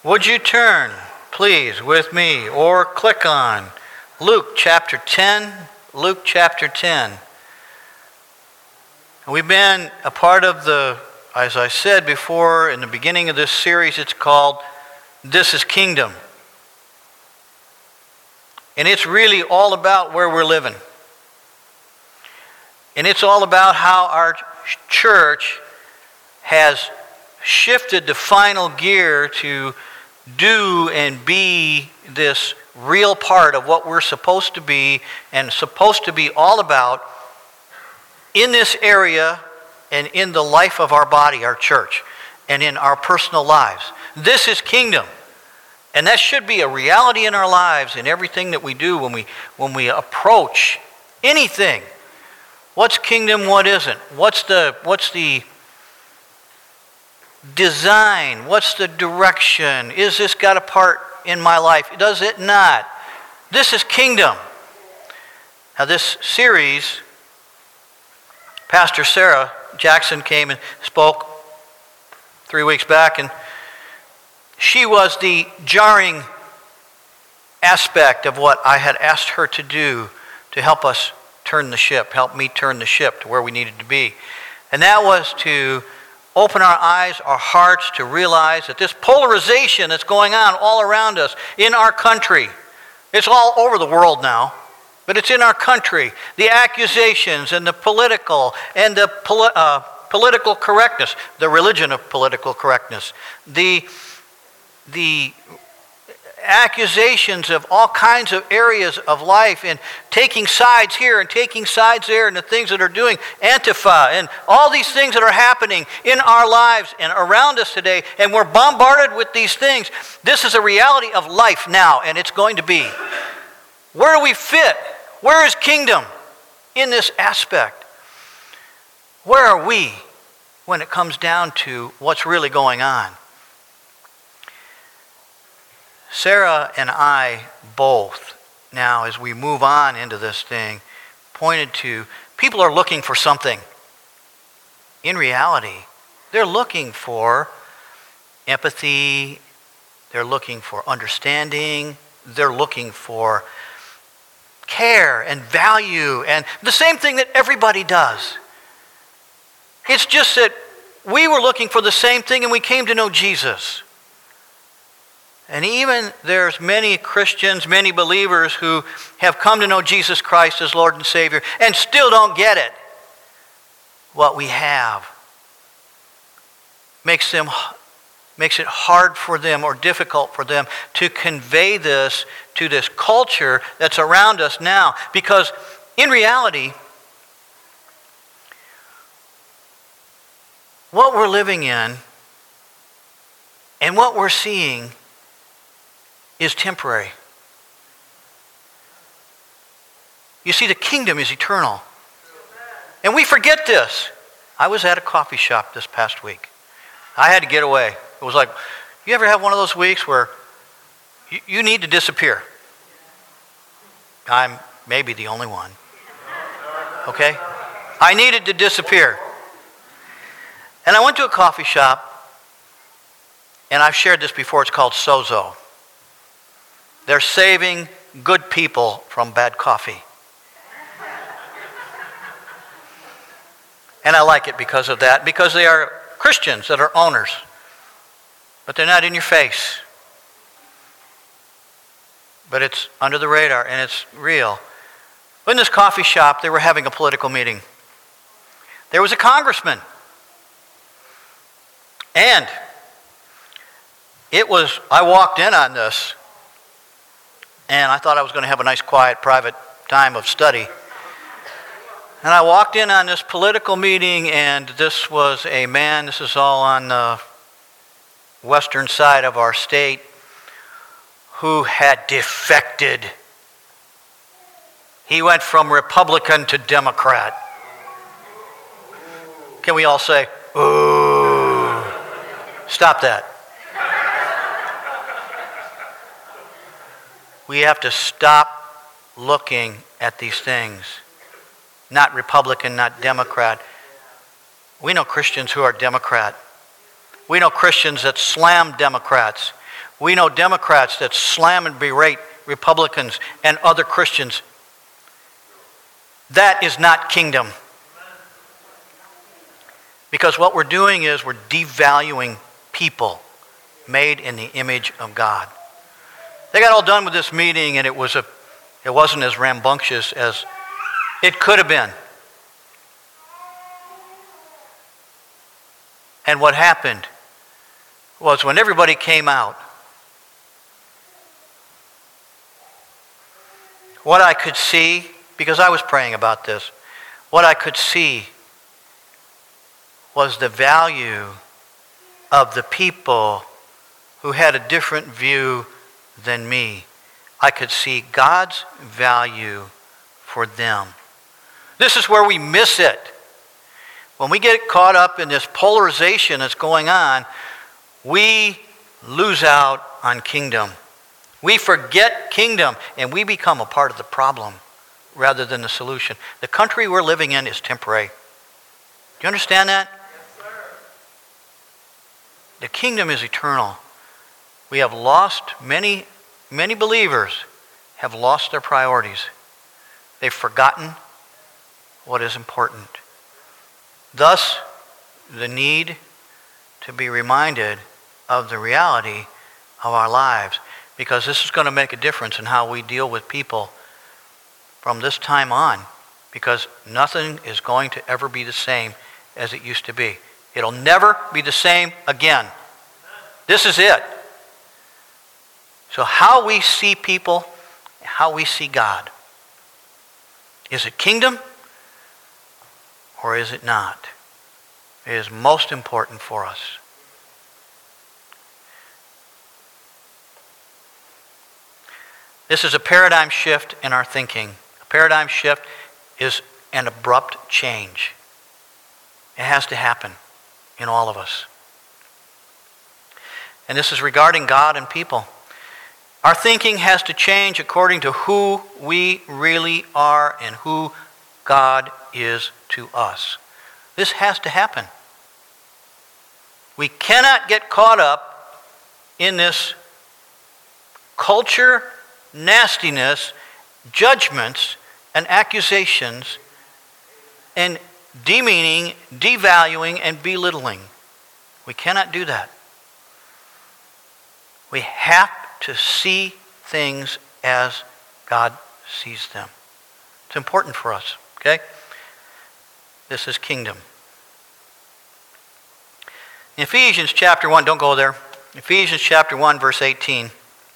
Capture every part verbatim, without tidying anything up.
Would you turn, please, with me, or click on Luke chapter ten, Luke chapter ten. We've been a part of the, as I said before, in the beginning of this series, it's called This is Kingdom. And it's really all about where we're living. And it's all about how our church has shifted the final gear to do and be this real part of what we're supposed to be and supposed to be all about in this area and in the life of our body, our church, and in our personal lives. This is kingdom. And that should be a reality in our lives in everything that we do when we when we approach anything. What's kingdom, what isn't? What's the what's the design? What's the direction? Is this got a part in my life? Does it not? This is kingdom. Now this series, Pastor Sarah Jackson came and spoke three weeks back, and she was the jarring aspect of what I had asked her to do to help us turn the ship, help me turn the ship to where we needed to be. And that was to open our eyes, our hearts, to realize that this polarization that's going on all around us in our country, it's all over the world now, but it's in our country. The accusations and the political and the poli- uh, political correctness, the religion of political correctness, the the accusations of all kinds of areas of life and taking sides here and taking sides there and the things that are doing Antifa and all these things that are happening in our lives and around us today, and we're bombarded with these things. This is a reality of life now, and it's going to be. Where do we fit? Where is kingdom in this aspect? Where are we when it comes down to what's really going on? Sarah and I both, now as we move on into this thing, pointed to people are looking for something. In reality, they're looking for empathy, they're looking for understanding, they're looking for care and value, and the same thing that everybody does. It's just that we were looking for the same thing and we came to know Jesus. And even there's many Christians, many believers who have come to know Jesus Christ as Lord and Savior and still don't get it. What we have makes them makes it hard for them or difficult for them to convey this to this culture that's around us now. Because in reality, what we're living in and what we're seeing is temporary. You see, the kingdom is eternal. And we forget this. I was at a coffee shop this past week. I had to get away. It was like, you ever have one of those weeks where you, you need to disappear? I'm maybe the only one. Okay? I needed to disappear. And I went to a coffee shop, and I've shared this before. It's called Sozo. They're saving good people from bad coffee. And I like it because of that, because they are Christians that are owners. But they're not in your face. But it's under the radar and it's real. But in this coffee shop, they were having a political meeting. There was a congressman. And it was, I walked in on this, and I thought I was going to have a nice, quiet, private time of study. And I walked in on this political meeting, and this was a man, this is all on the western side of our state, who had defected. He went from Republican to Democrat. Can we all say, ooh? Stop that. We have to stop looking at these things. Not Republican, not Democrat. We know Christians who are Democrat. We know Christians that slam Democrats. We know Democrats that slam and berate Republicans and other Christians. That is not kingdom. Because what we're doing is we're devaluing people made in the image of God. They got all done with this meeting, and it was a, it wasn't as rambunctious as it could have been. And what happened was when everybody came out, what I could see, because I was praying about this, what I could see was the value of the people who had a different view than me. I could see God's value for them. This is where we miss it. When we get caught up in this polarization that's going on, we lose out on kingdom. We forget kingdom, and we become a part of the problem rather than the solution. The country we're living in is temporary. Do you understand that? Yes, sir. The kingdom is eternal. We have lost, many, many believers have lost their priorities. They've forgotten what is important. Thus, the need to be reminded of the reality of our lives, because this is going to make a difference in how we deal with people from this time on, because nothing is going to ever be the same as it used to be. It'll never be the same again. This is it. So how we see people, how we see God. Is it kingdom or is it not? It is most important for us. This is a paradigm shift in our thinking. A paradigm shift is an abrupt change. It has to happen in all of us. And this is regarding God and people. Our thinking has to change according to who we really are and who God is to us. This has to happen. We cannot get caught up in this culture, nastiness, judgments, and accusations, and demeaning, devaluing, and belittling. We cannot do that. We have to see things as God sees them. It's important for us, okay? This is kingdom. In Ephesians chapter one, don't go there. Ephesians chapter one, verse eighteen.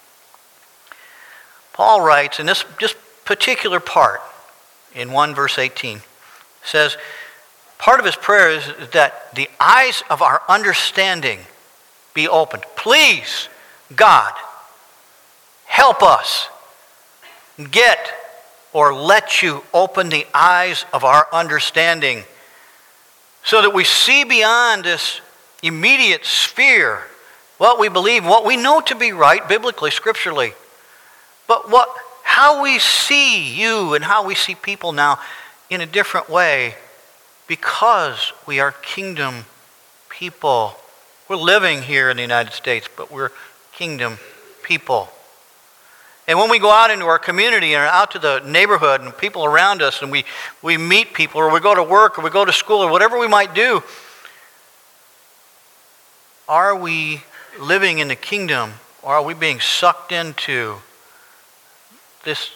Paul writes, in this just particular part, in one verse eighteen, says, part of his prayer is that the eyes of our understanding be opened. Please, God, help us get or let you open the eyes of our understanding so that we see beyond this immediate sphere what we believe, what we know to be right biblically, scripturally. But what, how we see you and how we see people now in a different way because we are kingdom people. We're living here in the United States, but we're kingdom people. And when we go out into our community and out to the neighborhood and people around us and we, we meet people or we go to work or we go to school or whatever we might do, are we living in the kingdom or are we being sucked into this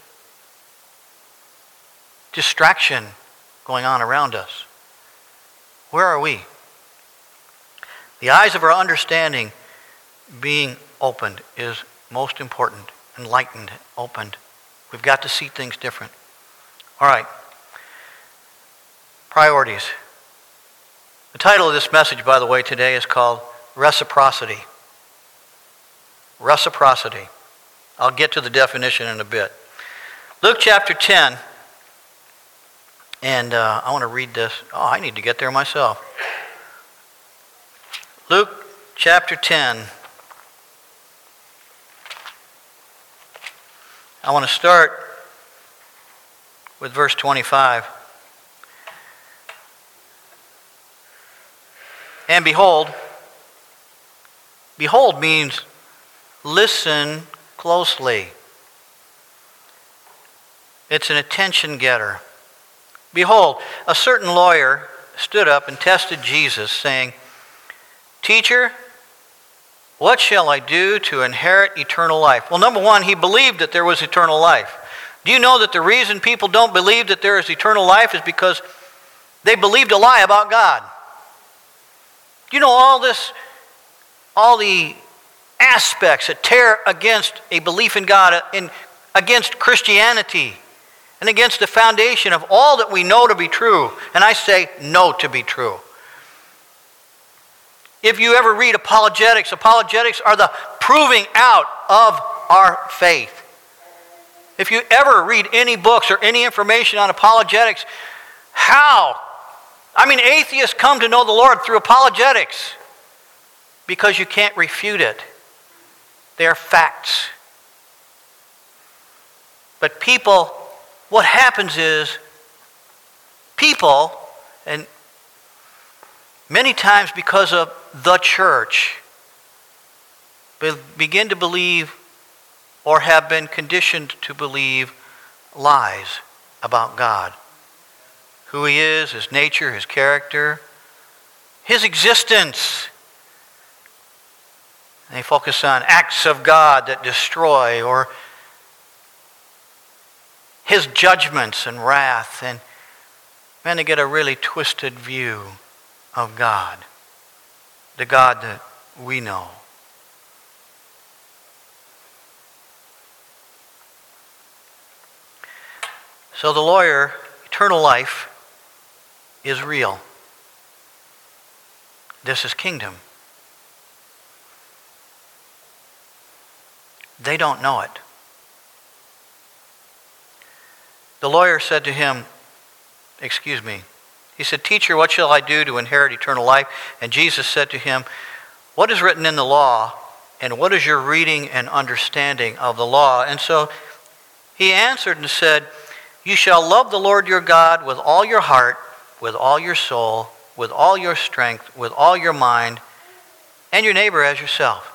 distraction going on around us? Where are we? The eyes of our understanding being opened is most important. Enlightened, opened. We've got to see things different. All right. Priorities. The title of this message, by the way, today is called Reciprocity. Reciprocity. I'll get to the definition in a bit. Luke chapter ten, and uh, I want to read this. Oh, I need to get there myself. Luke chapter ten. I want to start with verse twenty-five. And behold, behold means listen closely. It's an attention getter. Behold, a certain lawyer stood up and tested Jesus, saying, Teacher, what shall I do to inherit eternal life? Well, number one, he believed that there was eternal life. Do you know that the reason people don't believe that there is eternal life is because they believed a lie about God? You know, all this, all the aspects that tear against a belief in God, in, against Christianity, and against the foundation of all that we know to be true. And I say know to be true. If you ever read apologetics, apologetics are the proving out of our faith. If you ever read any books or any information on apologetics, how? I mean, atheists come to know the Lord through apologetics because you can't refute it. They are facts. But people, what happens is people, and many times because of the church, begin to believe or have been conditioned to believe lies about God. Who He is, His nature, His character, His existence. They focus on acts of God that destroy, or His judgments and wrath. And man, they get a really twisted view of God, the God that we know. So the lawyer, eternal life is real. This is kingdom. They don't know it. The lawyer said to him, excuse me, he said, Teacher, what shall I do to inherit eternal life? And Jesus said to him, what is written in the law, and what is your reading and understanding of the law? And so he answered and said, You shall love the Lord your God with all your heart, with all your soul, with all your strength, with all your mind, and your neighbor as yourself.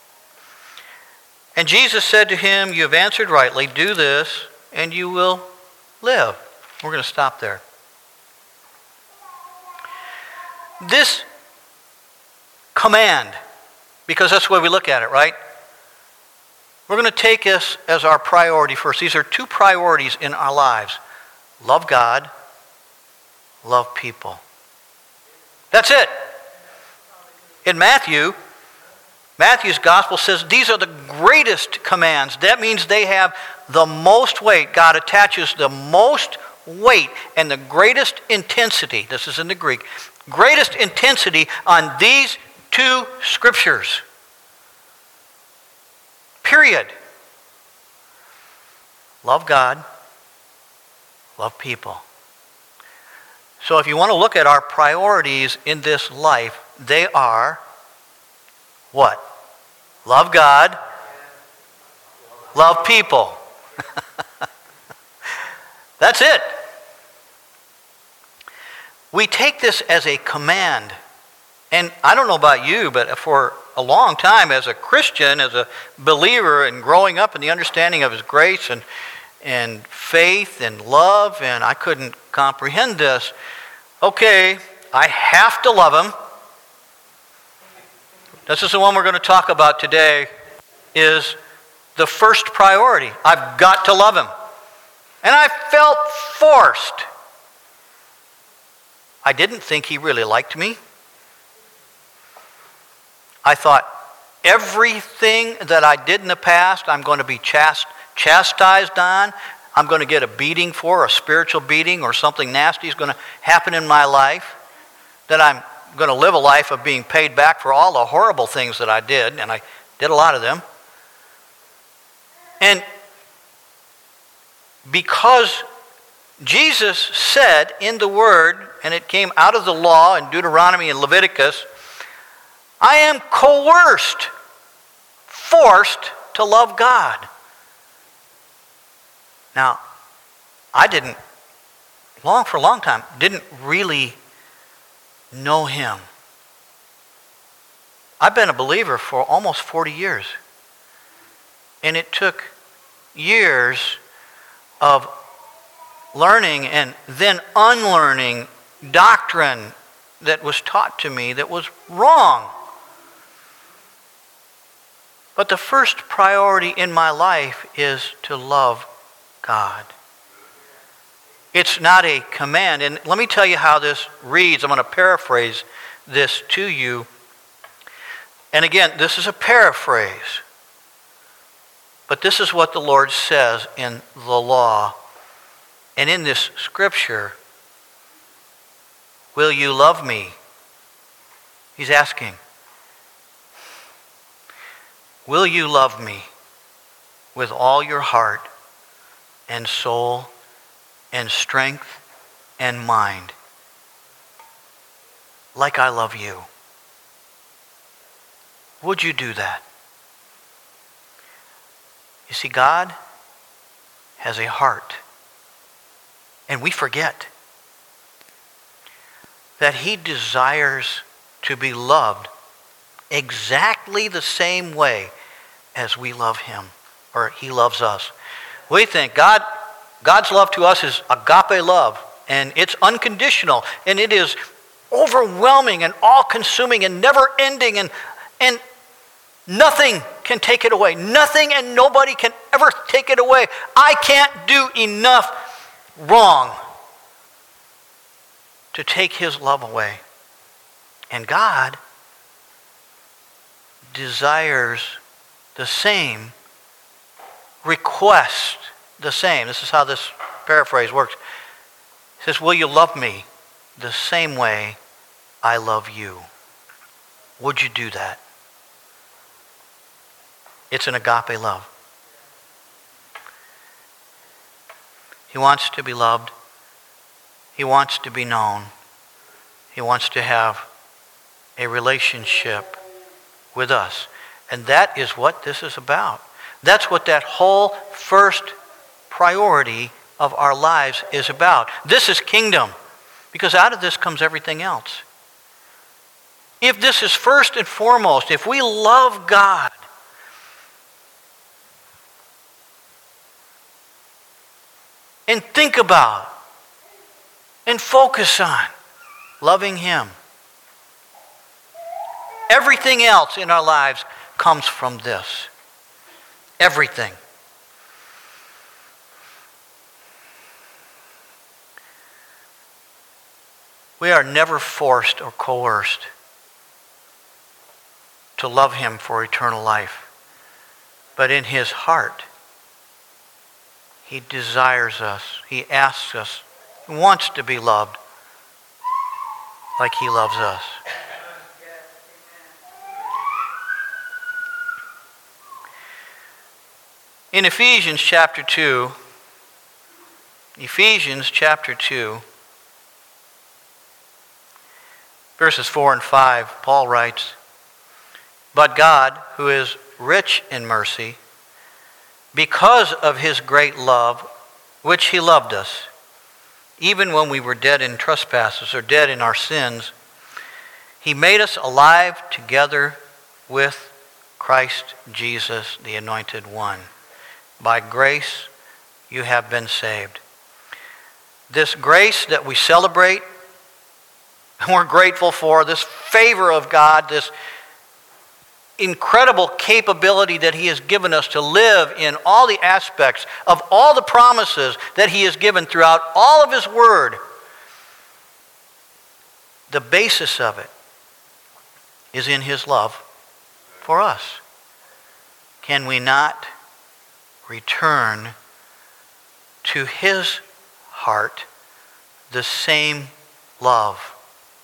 And Jesus said to him, You have answered rightly, do this, and you will live. We're going to stop there. This command, because that's the way we look at it, right? We're going to take this as our priority first. These are two priorities in our lives. Love God, love people. That's it. In Matthew, Matthew's gospel says these are the greatest commands. That means they have the most weight. God attaches the most weight and the greatest intensity. This is in the Greek. Greatest intensity on these two scriptures. Period. Love God, love people. So if you want to look at our priorities in this life, they are what? Love God, love people. That's it. We take this as a command. And I don't know about you, but for a long time as a Christian, as a believer, and growing up in the understanding of His grace and, and faith and love, and I couldn't comprehend this. Okay, I have to love Him. This is the one we're going to talk about today, is the first priority. I've got to love Him. And I felt forced. I didn't think He really liked me. I thought, everything that I did in the past, I'm going to be chast- chastised on. I'm going to get a beating for, a spiritual beating, or something nasty is going to happen in my life. That I'm going to live a life of being paid back for all the horrible things that I did, and I did a lot of them. And because Jesus said in the Word, and it came out of the law in Deuteronomy and Leviticus, I am coerced, forced to love God. Now, I didn't, long for a long time, didn't really know Him. I've been a believer for almost forty years. And it took years of learning and then unlearning doctrine that was taught to me that was wrong. But the first priority in my life is to love God. It's not a command. And let me tell you how this reads. I'm going to paraphrase this to you. And again, this is a paraphrase. But this is what the Lord says in the law. And in this scripture, will you love me? He's asking. Will you love me with all your heart and soul and strength and mind like I love you? Would you do that? You see, God has a heart, and we forget that he desires to be loved exactly the same way as we love him, or he loves us. We think God, God's love to us is agape love, and it's unconditional, and it is overwhelming and all-consuming and never-ending, and, and nothing can take it away. Nothing and nobody can ever take it away. I can't do enough wrong to take his love away. And God desires the same, request the same. This is how this paraphrase works. He says, will you love me the same way I love you? Would you do that? It's an agape love. He wants to be loved. He wants to be known. He wants to have a relationship with us. And that is what this is about. That's what that whole first priority of our lives is about. This is kingdom, because out of this comes everything else. If this is first and foremost, if we love God, and think about and focus on loving him, everything else in our lives comes from this. Everything. We are never forced or coerced to love him for eternal life. But in his heart, he desires us. He asks us. He wants to be loved like he loves us. In Ephesians chapter two, Ephesians chapter two, verses four and five, Paul writes, but God, who is rich in mercy, because of his great love, which he loved us, even when we were dead in trespasses or dead in our sins, he made us alive together with Christ Jesus, the Anointed One. By grace, you have been saved. This grace that we celebrate, and we're grateful for, this favor of God, this incredible capability that he has given us to live in all the aspects of all the promises that he has given throughout all of his word. The basis of it is in his love for us. Can we not return to his heart the same love?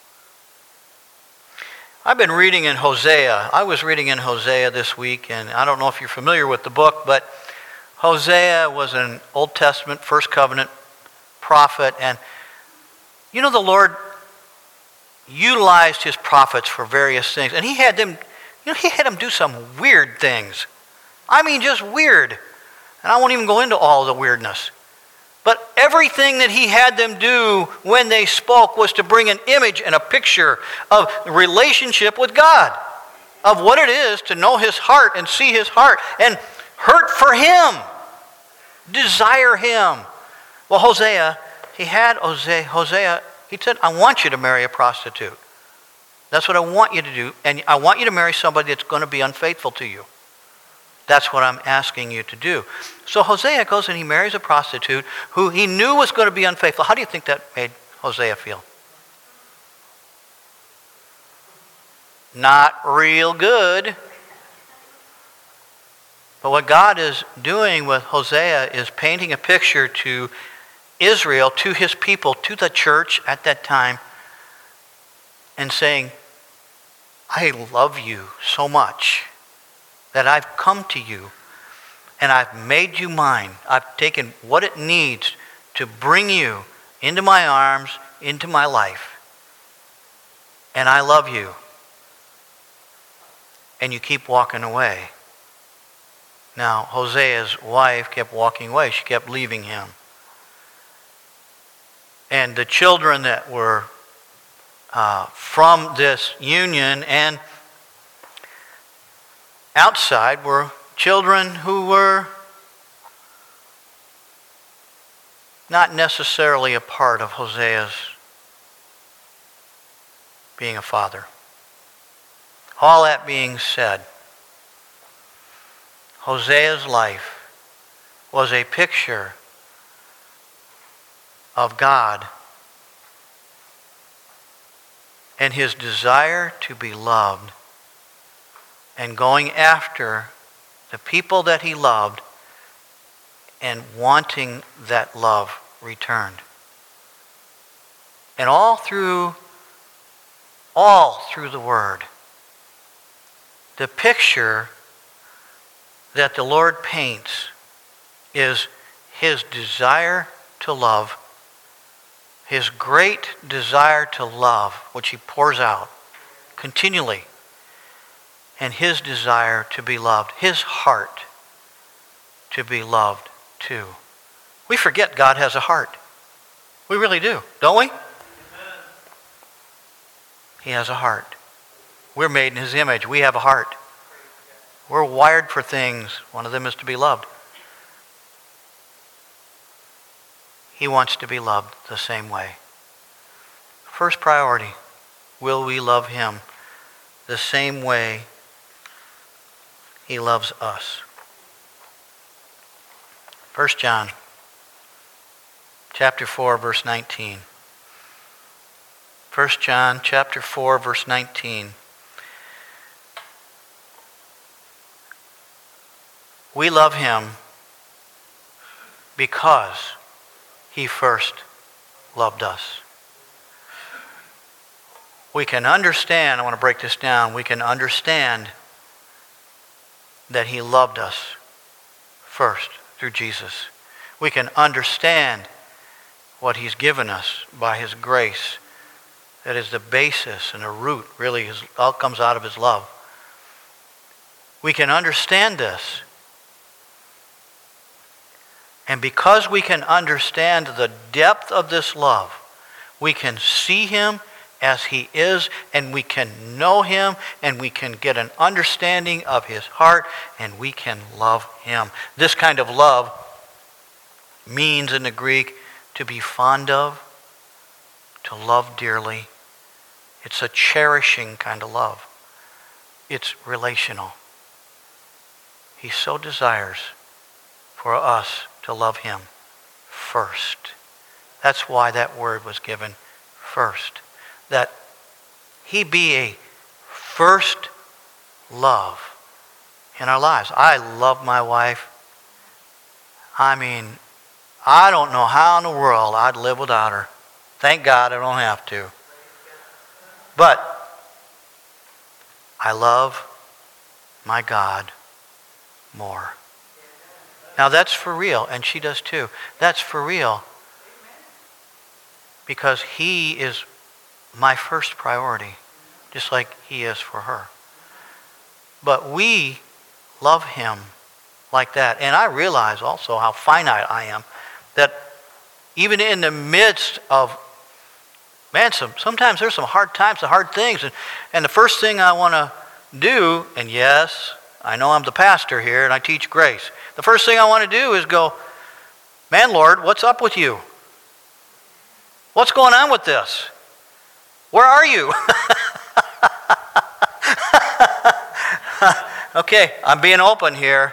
I've been reading in Hosea. I was reading in Hosea this week, and I don't know if you're familiar with the book, but Hosea was an Old Testament, First Covenant prophet, and you know, the Lord utilized his prophets for various things, and he had them, you know, he had them do some weird things. I mean, just weird. And I won't even go into all the weirdness. But everything that he had them do when they spoke was to bring an image and a picture of relationship with God, of what it is to know his heart and see his heart. And hurt for him, desire him. Well, Hosea, he had Hosea, Hosea, he said, I want you to marry a prostitute. That's what I want you to do. And I want you to marry somebody that's going to be unfaithful to you. That's what I'm asking you to do. So Hosea goes and he marries a prostitute who he knew was going to be unfaithful. How do you think that made Hosea feel? Not real good. But what God is doing with Hosea is painting a picture to Israel, to his people, to the church at that time, and saying, I love you so much that I've come to you and I've made you mine. I've taken what it needs to bring you into my arms, into my life. And I love you. And you keep walking away. Now, Hosea's wife kept walking away. She kept leaving him. And the children that were uh, from this union and outside were children who were not necessarily a part of Hosea's being a father. All that being said, Hosea's life was a picture of God and his desire to be loved and going after the people that he loved and wanting that love returned. And all through, all through the Word, the picture that the Lord paints is his desire to love, his great desire to love, which he pours out continually, and his desire to be loved, his heart to be loved too. We forget God has a heart. We really do, don't we? Amen. He has a heart. We're made in his image. We have a heart. We're wired for things. One of them is to be loved. He wants to be loved the same way. First priority, will we love him the same way he loves us? First John chapter four, verse nineteen. First John chapter four, verse nineteen. We love him because he first loved us. We can understand, I want to break this down, we can understand that he loved us first through Jesus. We can understand what he's given us by his grace. That is the basis and the root, really, is, all comes out of his love. We can understand this. And because we can understand the depth of this love, we can see him as he is, and we can know him, and we can get an understanding of his heart, and we can love him. This kind of love means in the Greek to be fond of, to love dearly. It's a cherishing kind of love. It's relational. He so desires for us to love him first. That's why that word was given first. That he be a first love in our lives. I love my wife. I mean, I don't know how in the world I'd live without her. Thank God I don't have to. But I love my God more. Now that's for real, and she does too. That's for real. Because he is my first priority, just like he is for her. But we love him like that. And I realize also how finite I am, that even in the midst of, man, some, sometimes there's some hard times, some hard things. And, and the first thing I want to do, and yes, I know I'm the pastor here and I teach grace. The first thing I want to do is go, man, Lord, what's up with you? What's going on with this? Where are you? Okay, I'm being open here.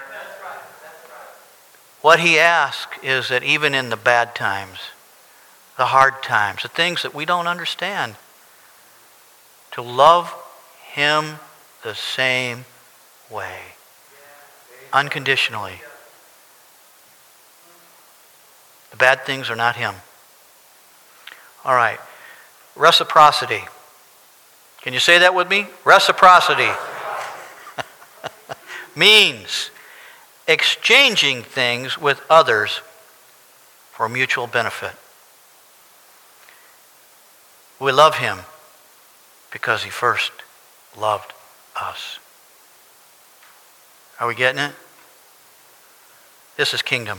What he asks is that even in the bad times, the hard times, the things that we don't understand, to love him the same way, unconditionally. The bad things are not him. All right, reciprocity. Can you say that with me? Reciprocity means exchanging things with others for mutual benefit. We love him because he first loved us. Are we getting it? This is kingdom.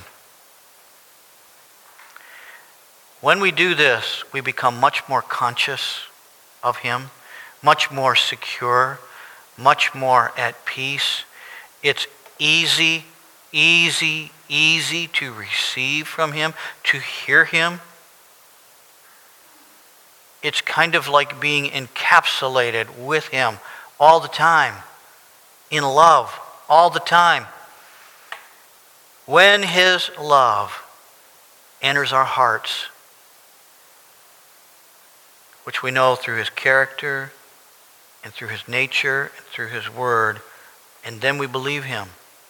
When we do this, we become much more conscious of him, much more secure, much more at peace. It's easy, easy, easy to receive from him, to hear him. It's kind of like being encapsulated with him all the time, in love all the time. When his love enters our hearts, which we know through his character and through his nature and through his word, and then we believe him,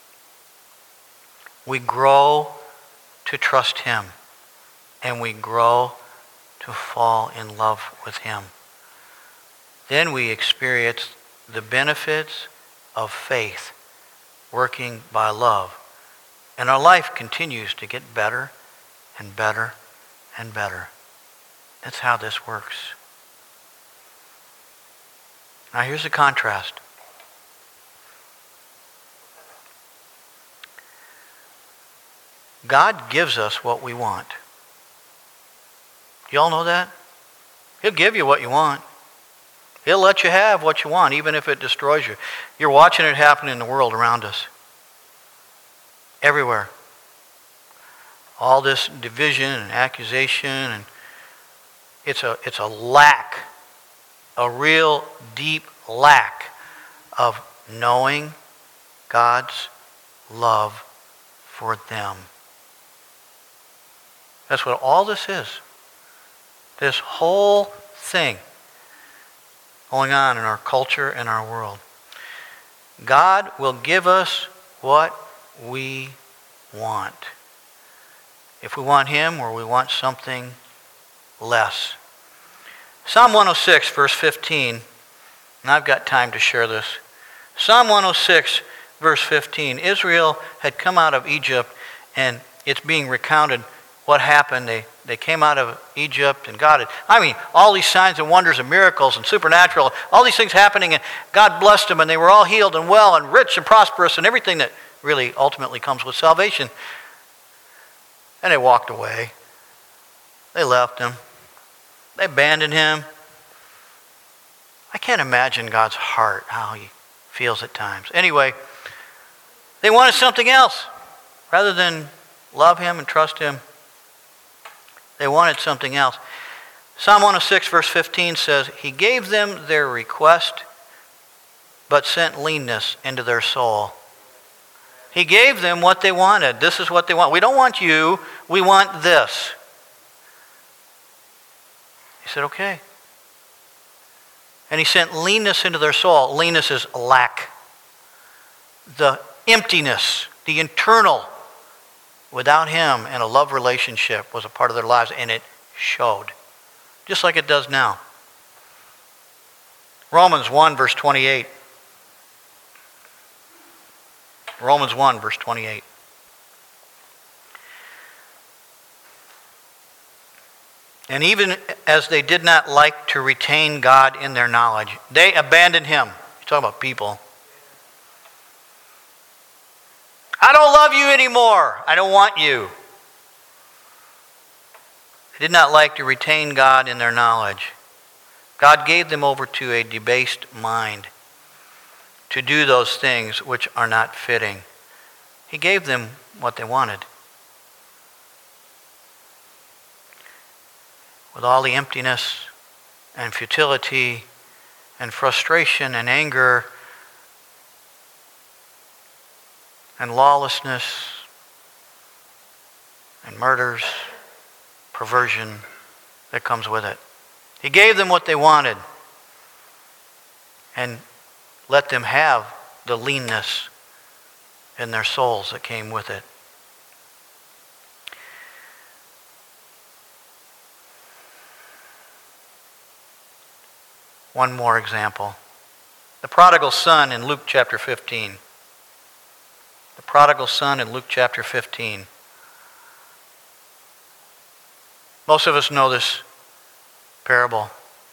we grow to trust him, and we grow to fall in love with him. Then we experience the benefits of faith working by love. And our life continues to get better and better and better. That's how this works. Now here's the contrast. God gives us what we want. Do y'all know that? He'll give you what you want. He'll let you have what you want, even if it destroys you. You're watching it happen in the world around us. Everywhere. All this division and accusation, and it's a it's a lack, a real deep lack of knowing God's love for them. That's what all this is. This whole thing going on in our culture and our world. God will give us what we want. If we want him or we want something less. Psalm one oh six, verse fifteen, and I've got time to share this. Psalm one oh six, verse fifteen, Israel had come out of Egypt, and it's being recounted what happened. They they came out of Egypt, and God had, I mean, all these signs and wonders and miracles and supernatural, all these things happening, and God blessed them, and they were all healed and well and rich and prosperous and everything that really ultimately comes with salvation. And they walked away. They left him. They abandoned him. I can't imagine God's heart, how he feels at times. Anyway, they wanted something else. Rather than love him and trust him, they wanted something else. Psalm one oh six, verse fifteen says, he gave them their request, but sent leanness into their soul. He gave them what they wanted. This is what they want. We don't want you. We want this. He said, okay. And he sent leanness into their soul. Leanness is lack. The emptiness, the internal, without him and a love relationship was a part of their lives, and it showed. Just like it does now. Romans one, verse twenty-eight. Romans one, verse twenty-eight. And even as they did not like to retain God in their knowledge, they abandoned him. You're talking about people. I don't love you anymore. I don't want you. They did not like to retain God in their knowledge. God gave them over to a debased mind, to do those things which are not fitting. He gave them what they wanted. With all the emptiness and futility and frustration and anger and lawlessness and murders, perversion that comes with it. He gave them what they wanted and let them have the leanness in their souls that came with it. One more example. The prodigal son in Luke chapter fifteen. The prodigal son in Luke chapter fifteen. Most of us know this parable.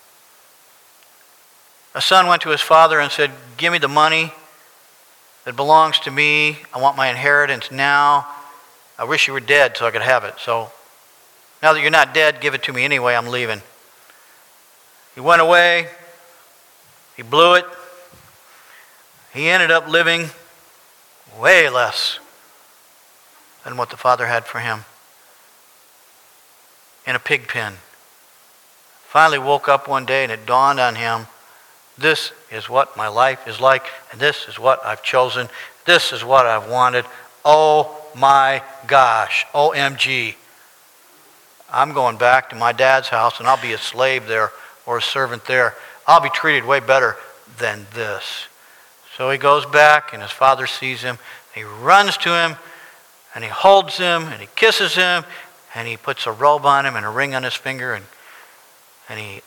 A son went to his father and said, "Give me the money that belongs to me. I want my inheritance now. I wish you were dead so I could have it. So now that you're not dead, give it to me anyway. I'm leaving." He went away. He blew it. He ended up living way less than what the father had for him. In a pig pen. Finally woke up one day and it dawned on him, this is what my life is like, and this is what I've chosen. This is what I've wanted. Oh my gosh, O M G. I'm going back to my dad's house and I'll be a slave there or a servant there. I'll be treated way better than this. So he goes back and his father sees him. He runs to him and he holds him and he kisses him and he puts a robe on him and a ring on his finger and and he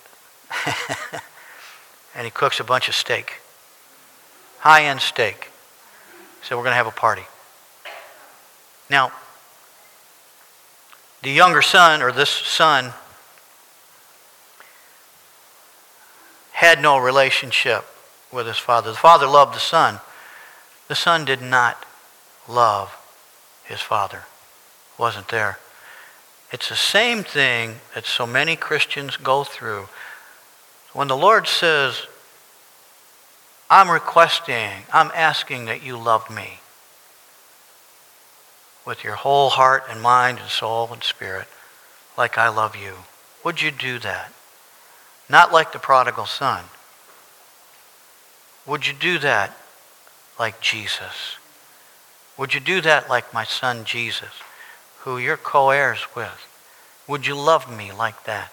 and he cooks a bunch of steak. High-end steak. He said, we're going to have a party. Now, the younger son, or this son, had no relationship with his father. The father loved the son. The son did not love his father. Wasn't there. It's the same thing that so many Christians go through. When the Lord says, I'm requesting, I'm asking that you love me with your whole heart and mind and soul and spirit like I love you, would you do that? Not like the prodigal son. Would you do that like Jesus? Would you do that like my son Jesus, who you're co-heirs with? Would you love me like that?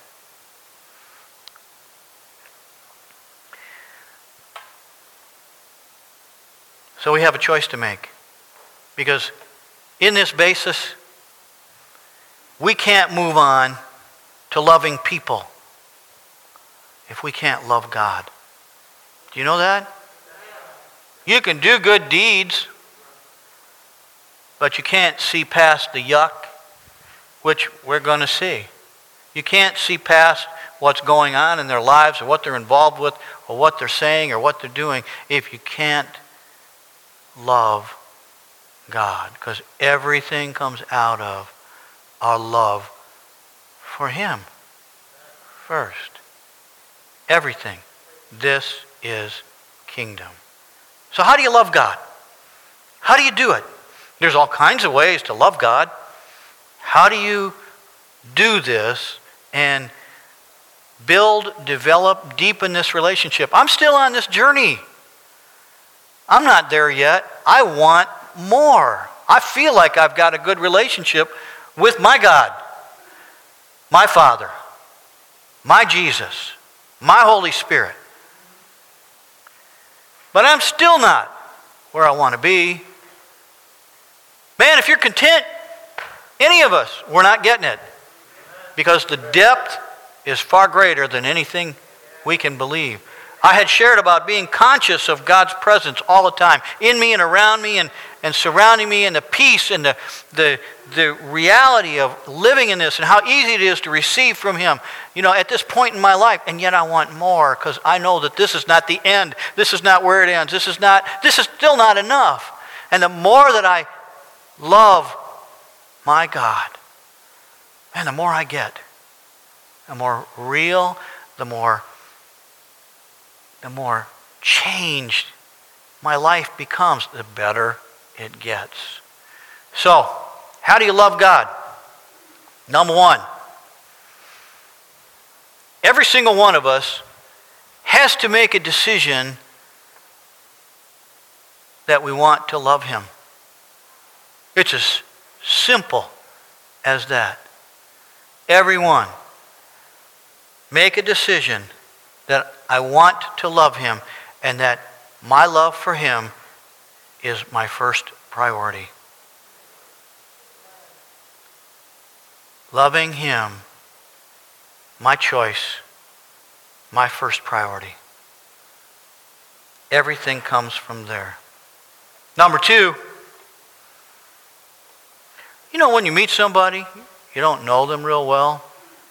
So we have a choice to make. Because in this basis, we can't move on to loving people if we can't love God. Do you know that? You can do good deeds, but you can't see past the yuck, which we're going to see. You can't see past what's going on in their lives or what they're involved with or what they're saying or what they're doing if you can't love God. Because everything comes out of our love for Him first. Everything. This is kingdom. So how do you love God? How do you do it? There's all kinds of ways to love God. How do you do this and build, develop, deepen this relationship? I'm still on this journey. I'm not there yet. I want more. I feel like I've got a good relationship with my God, my Father, my Jesus, my Holy Spirit. But I'm still not where I want to be. Man, if you're content, any of us, we're not getting it. Because the depth is far greater than anything we can believe. I had shared about being conscious of God's presence all the time, in me and around me and, and surrounding me, and the peace and the, the, the reality of living in this and how easy it is to receive from Him, you know, at this point in my life. And yet I want more because I know that this is not the end. This is not where it ends. This is not, this is still not enough. And the more that I love my God, man, the more I get, the more real, the more the more changed my life becomes, the better it gets. So, how do you love God? Number one, every single one of us has to make a decision that we want to love him. It's as simple as that. Everyone, make a decision that I want to love him and that my love for him is my first priority. Loving him, my choice, my first priority. Everything comes from there. Number two, you know when you meet somebody, you don't know them real well.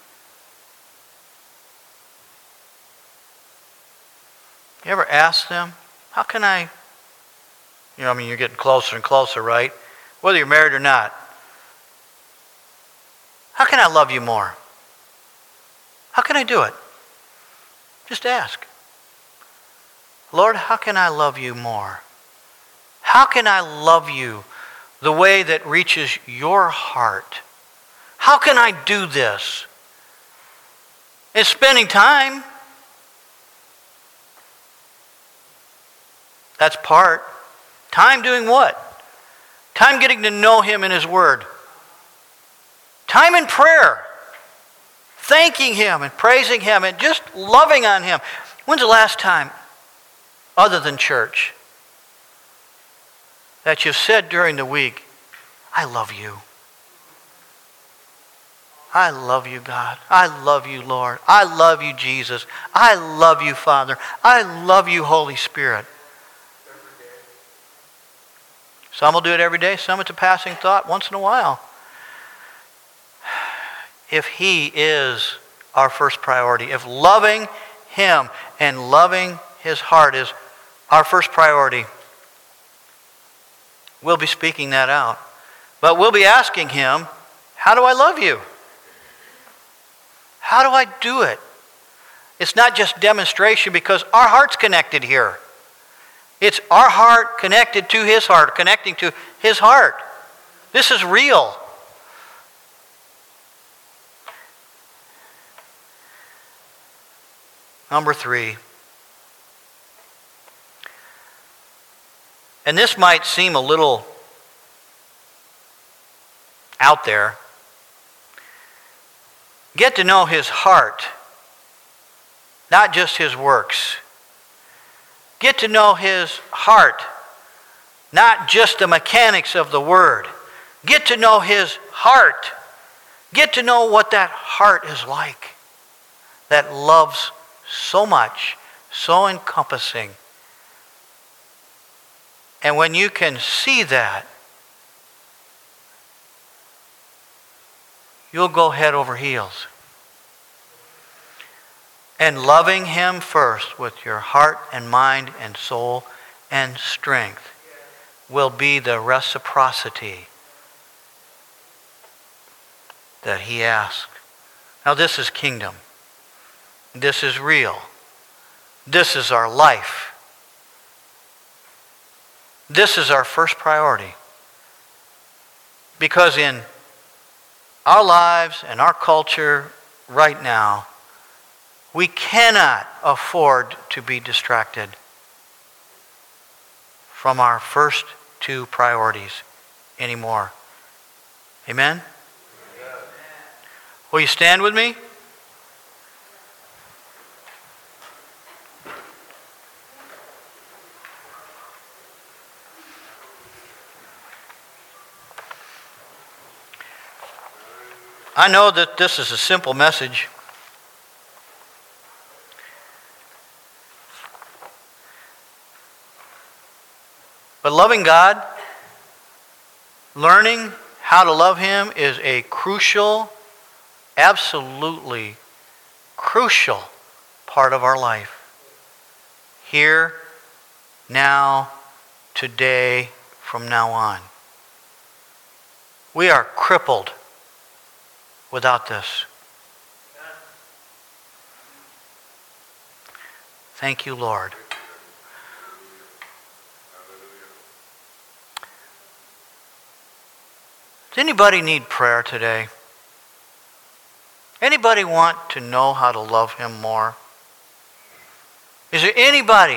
You ever ask them, how can I, you know, I mean, you're getting closer and closer, right? Whether you're married or not. How can I love you more? How can I do it? Just ask. Lord, how can I love you more? How can I love you the way that reaches your heart? How can I do this? It's spending time. That's part. Time doing what? Time getting to know him in his word. Time in prayer. Thanking him and praising him and just loving on him. When's the last time, other than church, that you've said during the week, I love you. I love you, God. I love you, Lord. I love you, Jesus. I love you, Father. I love you, Holy Spirit. Some will do it every day. Some it's a passing thought once in a while. If he is our first priority, if loving him and loving his heart is our first priority, we'll be speaking that out. But we'll be asking him, how do I love you? How do I do it? It's not just demonstration because our heart's connected here. It's our heart connected to his heart, connecting to his heart. This is real. Number three. And this might seem a little out there. Get to know his heart, not just his works. Get to know his heart, not just the mechanics of the word. Get to know his heart. Get to know what that heart is like, that loves so much, so encompassing. And when you can see that, you'll go head over heels. And loving him first with your heart and mind and soul and strength will be the reciprocity that he asks. Now this is kingdom. This is real. This is our life. This is our first priority. Because in our lives and our culture right now, we cannot afford to be distracted from our first two priorities anymore. Amen? Amen. Will you stand with me? I know that this is a simple message. But loving God, learning how to love him is a crucial, absolutely crucial part of our life. Here, now, today, from now on. We are crippled without this. Thank you, Lord. Does anybody need prayer today? Anybody want to know how to love him more? Is there anybody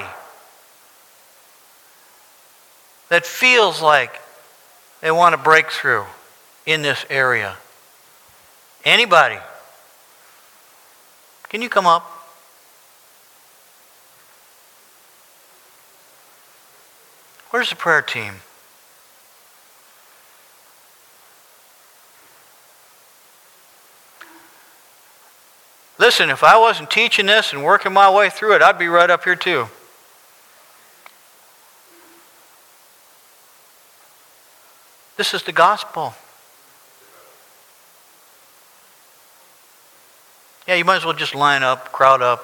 that feels like they want a breakthrough in this area? Anybody? Can you come up? Where's the prayer team? Listen, if I wasn't teaching this and working my way through it, I'd be right up here too. This is the gospel. Yeah, you might as well just line up, crowd up.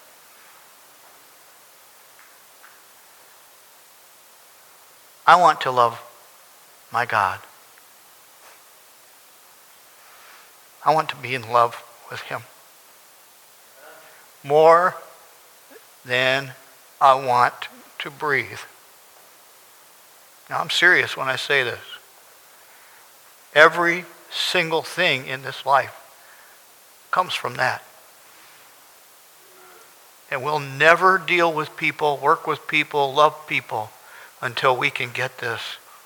I want to love my God. I want to be in love with him more than I want to breathe. Now, I'm serious when I say this. Every single thing in this life comes from that. And we'll never deal with people, work with people, love people until we can get this.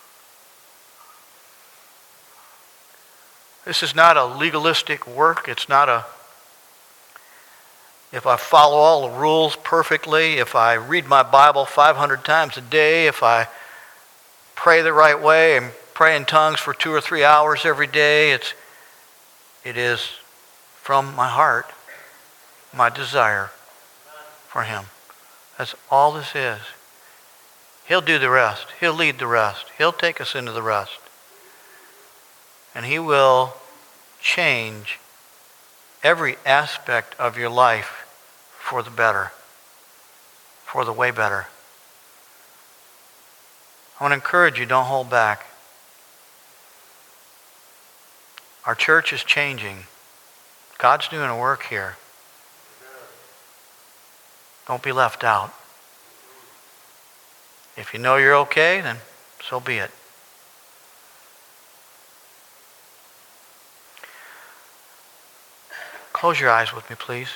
This is not a legalistic work. It's not a, if I follow all the rules perfectly, if I read my Bible five hundred times a day, if I pray the right way and pray in tongues for two or three hours every day, it's, it is from my heart, my desire for him. That's all this is. He'll do the rest. He'll lead the rest. He'll take us into the rest. And he will change every aspect of your life for the better, for the way better. I want to encourage you, don't hold back. Our church is changing. God's doing a work here. Don't be left out. If you know you're okay, then so be it. Close your eyes with me, please.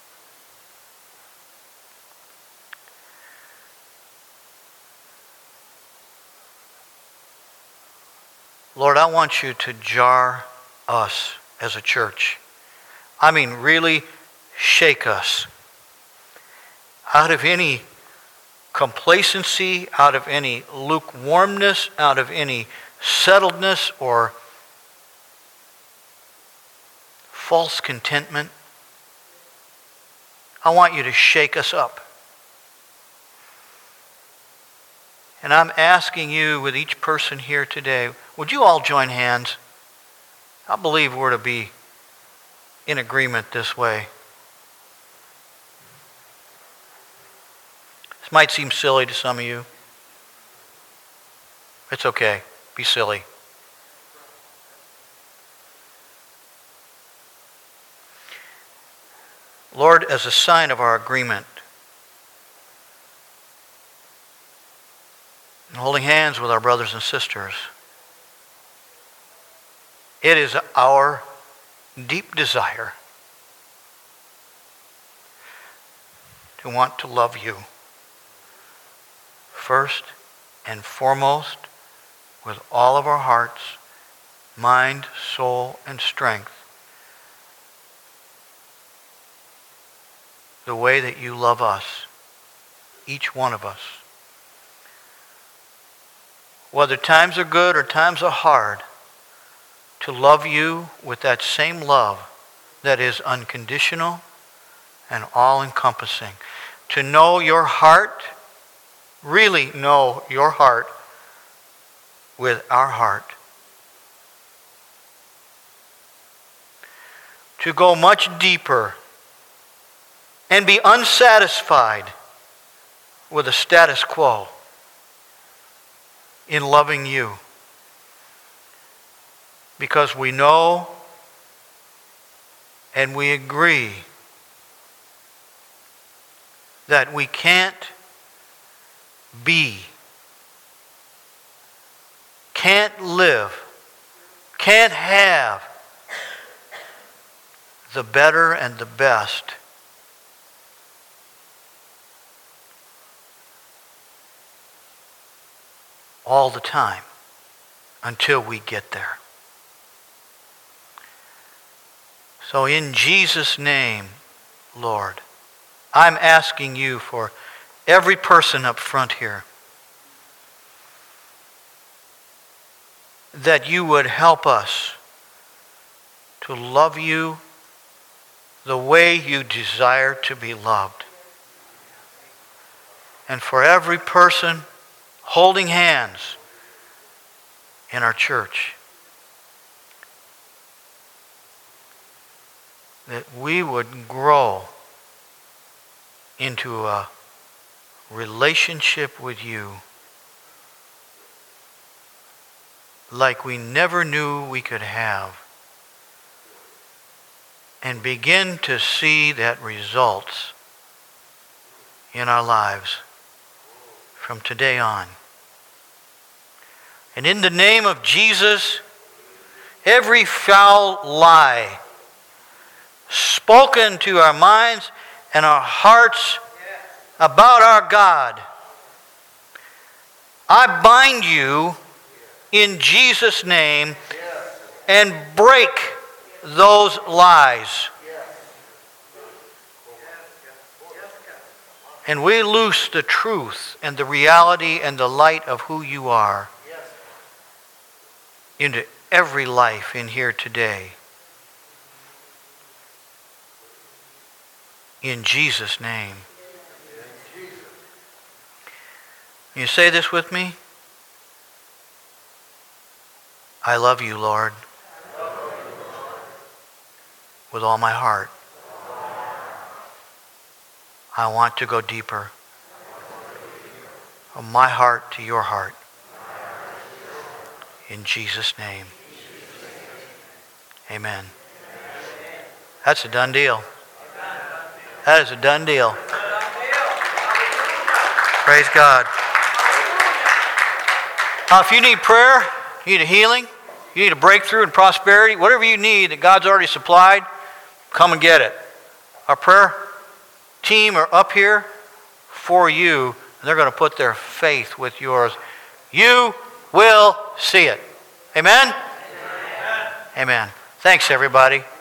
Lord, I want you to jar us as a church. I mean, really shake us out of any complacency, out of any lukewarmness, out of any settledness or false contentment. I want you to shake us up. And I'm asking you with each person here today, would you all join hands? I believe we're to be in agreement this way. This might seem silly to some of you. It's okay. Be silly. Lord, as a sign of our agreement, and holding hands with our brothers and sisters, it is our deep desire to want to love you first and foremost with all of our hearts, mind, soul, and strength, the way that you love us, each one of us. Whether times are good or times are hard, to love you with that same love that is unconditional and all-encompassing. To know your heart, really know your heart with our heart. To go much deeper and be unsatisfied with the status quo in loving you. Because we know and we agree that we can't be, can't live, can't have the better and the best all the time until we get there. So in Jesus' name, Lord, I'm asking you for every person up front here that you would help us to love you the way you desire to be loved. And for every person holding hands in our church, that we would grow into a relationship with you like we never knew we could have, and begin to see that results in our lives from today on. And in the name of Jesus, every foul lie spoken to our minds and our hearts about our God, I bind you in Jesus' name and break those lies. And we loose the truth and the reality and the light of who you are into every life in here today. In Jesus' name. You say this with me? I love you, Lord, with all my heart. I want to go deeper from my heart to your heart. In Jesus' name. Amen. That's a done deal. That is a done deal. Praise God. Now, if you need prayer, you need a healing, you need a breakthrough and prosperity, whatever you need that God's already supplied, come and get it. Our prayer team are up here for you, and they're going to put their faith with yours. You will see it. Amen? Amen. Amen. Thanks, everybody.